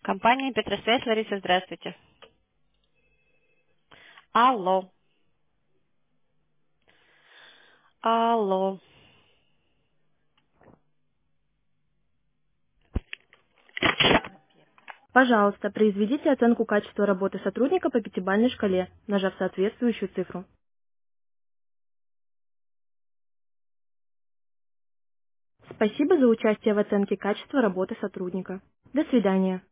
Компания Петросвязь, Лариса, здравствуйте. Алло. Алло. Пожалуйста, произведите оценку качества работы сотрудника по пятибалльной шкале, нажав соответствующую цифру. Спасибо за участие в оценке качества работы сотрудника. До свидания.